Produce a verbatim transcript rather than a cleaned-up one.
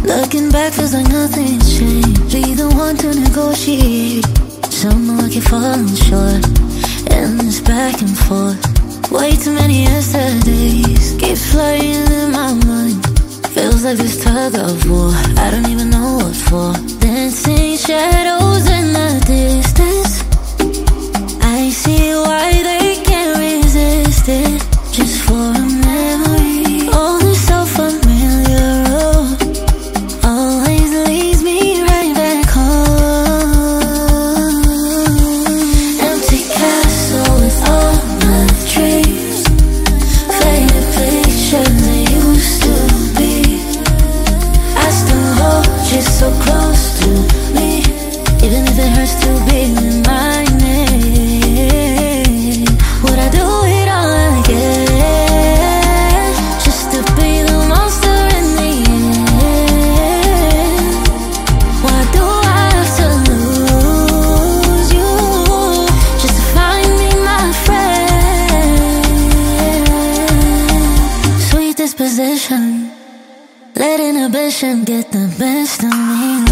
Looking back feels like nothing's changed. Be the one to negotiate. Somehow I keep falling short, and it's back and forth. Way too many yesterdays keep flying in my mind. Feels like this tug of war, I don't even know what for. Dancing shadows in the distance, I see why they can't resist it. Just for a memory, all this so familiar road always leads me right back home. Empty castle with all my dreams, faded pictures that used to be. I still hold you so close to me, even if it hurts to be reminded. Would I do it all again, just to be the monster in the end? Why do I have to lose you, just to find me my friend? Sweet disposition, let inhibition get the best of me.